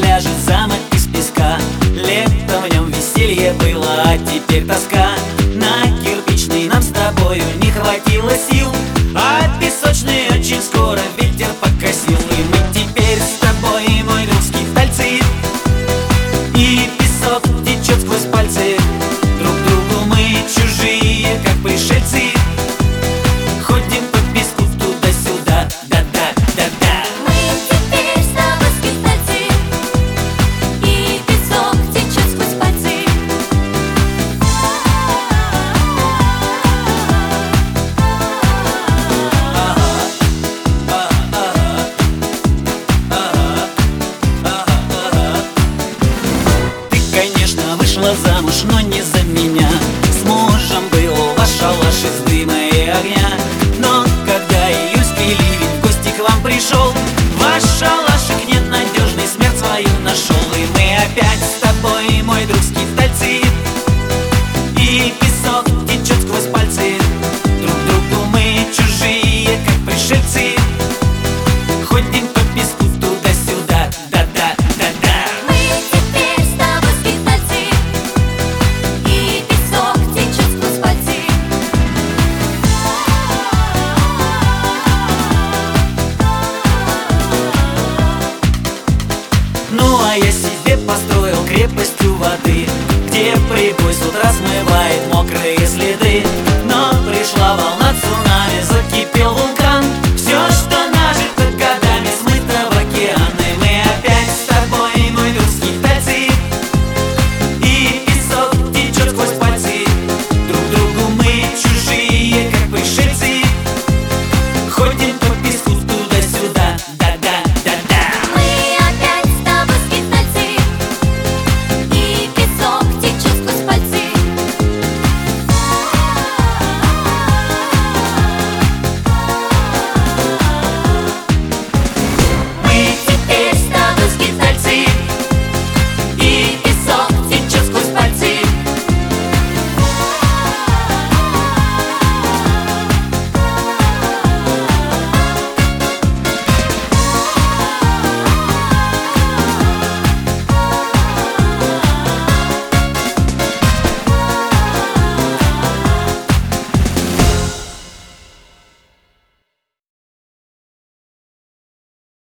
ляжет замок из песка. Лето в нем веселье было, а теперь тоска. На кирпичный нам с тобою не хватило сил, а песочный очень скоро ветер покосил. И мы теперь с тобой, мой друг, скитальцы, и песок течет сквозь пальцы. Друг другу мы чужие, как пришельцы, ходим по песку туда-сюда, да-да, да-да. Мы теперь с тобой скитальцы, и песок течет сквозь пальцы. Ты, конечно, вышла замуж, но не за меня. С мужем был ваш шалаш из дыма и огня. Но когда июльский ливень в гости к вам пришел, ваш шалашик ненадежный смерть свою нашел. И мы опять с тобой, мой друг, скитальцы, и песок течет сквозь пальцы. Друг другу мы чужие, как пришельцы, ходим по песку туда-сюда, да-да, да-да. Мы теперь с тобой скитальцы, и песок течет сквозь пальцы. Ну а я себе построил крепость у воды, где прибой с утра смывает мокрые следы. Но пришла волна